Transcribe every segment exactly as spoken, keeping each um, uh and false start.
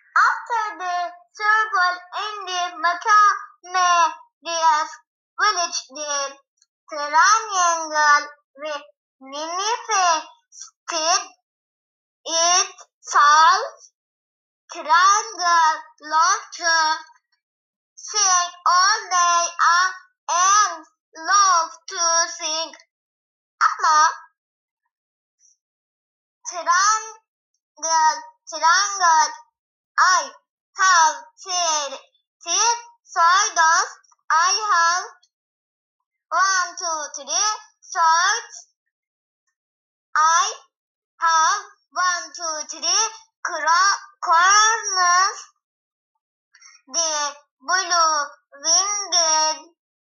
After the circle in the Maccabees village, the triangle manifested itself. Triangle laughter, sing all day uh, and love to sing. Amma, triangle, triangle, I have said, said sawdust. I have one, two, three swords. I have one, two, three corners. The blue-winged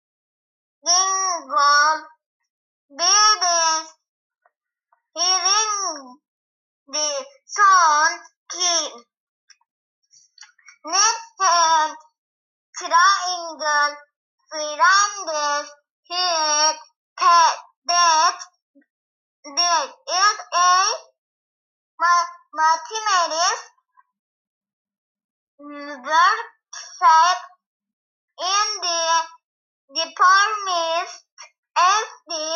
wingull babies hearing the sound key. Next triangle verandas here that that is a mathematics workshop in the department of the